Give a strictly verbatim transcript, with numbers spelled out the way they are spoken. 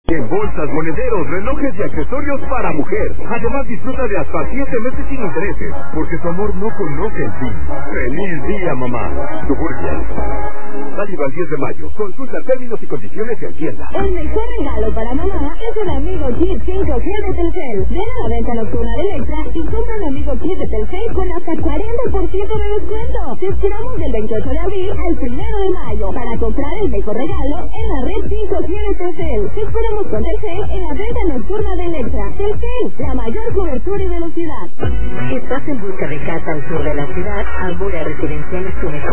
En bolsas, monederos, relojes y accesorios para mujer. Además disfruta de hasta siete meses sin intereses, porque su amor no conoce el fin. ¡Feliz día, mamá! Suburbia. Válido al diez de mayo. Consulta términos y condiciones en tienda. El mejor regalo para mamá es el amigo Kit cinco G de Telcel. Ven a la venta nocturna de Electra y compra el amigo Kit de Telcel con hasta cuarenta por ciento de descuento. Te esperamos del veintiocho de abril al primero de mayo para comprar el mejor regalo en la red cinco G de Telcel. Te esperamos con Telcel en la venta nocturna de Electra. Telcel, la mayor cobertura y velocidad. ¿Estás en busca de casa al sur de la ciudad? Albura Residencial es tu mejor